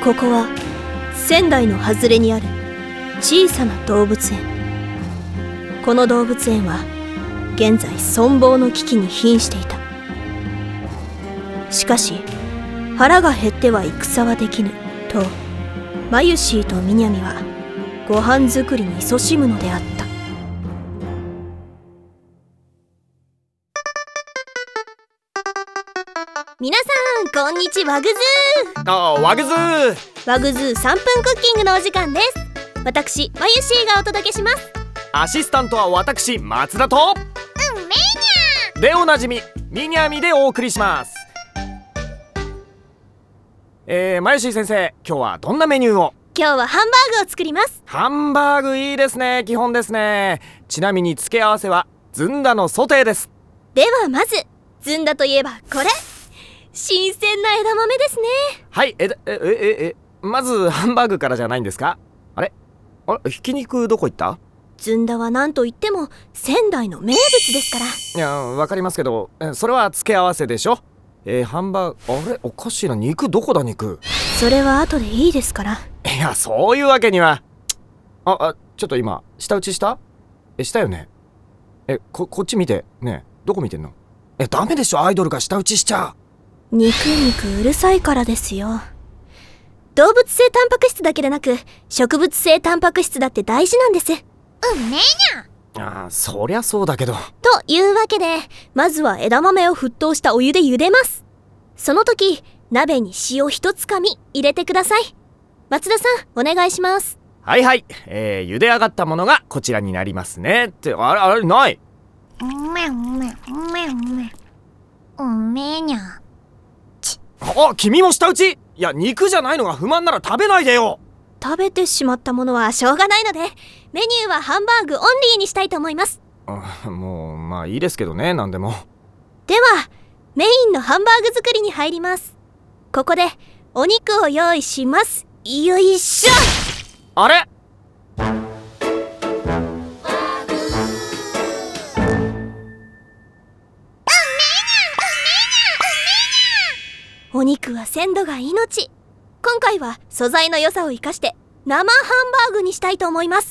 ここは仙台の外れにある小さな動物園。この動物園は現在存亡の危機に瀕していた。しかし腹が減っては戦はできぬとマユシーとミニャミはご飯作りに勤しむのであった。皆さんこんにちは。グズー。 ワグズー。 ワグズー3分クッキングのお時間です。私マユシーがお届けします。 アシスタントは私松田とメニャーでおなじみミニャミでお送りします。マユシー先生、今日はどんなメニューを？ 今日はハンバーグを作ります。 ハンバーグいいですね。基本ですね。ちなみに付け合わせはずんだのソテーです。 ではまずずんだといえばこれ、新鮮な枝豆ですね。 はい。まずハンバーグからじゃないんですか？あれひき肉どこ行った？ ずんだは何と言っても仙台の名物ですから。 いや、わかりますけど、それは付け合わせでしょ。ハンバーグ、あれおかしいな。肉どこだ？肉。 それは後でいいですから。 いや、そういうわけには。ちょっと今舌打ちした？したよね。こっち見てね。どこ見てんの？ダメでしょ、アイドルが舌打ちしちゃ。 肉うるさいからですよ。動物性タンパク質だけでなく植物性タンパク質だって大事なんです。メニャ。 そりゃそうだけど。 というわけで、まずは枝豆を沸騰したお湯で茹でます。その時鍋に塩一つかみ入れてください。松田さんお願いします。 はいはい。茹で上がったものがこちらになりますね。ってあれない。 メニャ。 君も舌打ち？いや、肉じゃないのが不満なら食べないでよ。 食べてしまったものはしょうがないので、メニューはハンバーグオンリーにしたいと思います。 もうまあいいですけどね、何でも。 ではメインのハンバーグ作りに入ります。ここでお肉を用意します。よいしょ。 あれ？ お肉は鮮度が命。今回は素材の良さを生かして生ハンバーグにしたいと思います。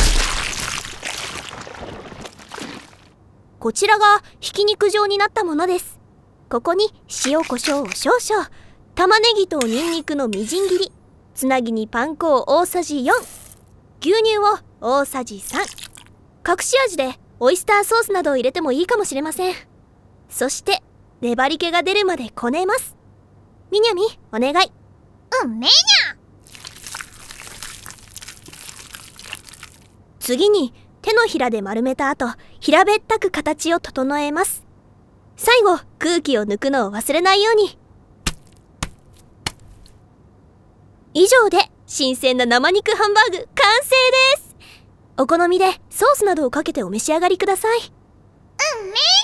こちらがひき肉状になったものです。ここに塩コショウを少々、玉ねぎとニンニクのみじん切り、つなぎにパン粉を大さじ4、牛乳を大さじ3、隠し味でオイスターソースなどを入れてもいいかもしれません。そして粘り気が出るまでこねます。ミニャミお願い。メニャ。次に手のひらで丸めた後、平べったく形を整えます。最後空気を抜くのを忘れないように。以上で新鮮な生肉ハンバーグ完成です。お好みでソースなどをかけてお召し上がりください。メニャ。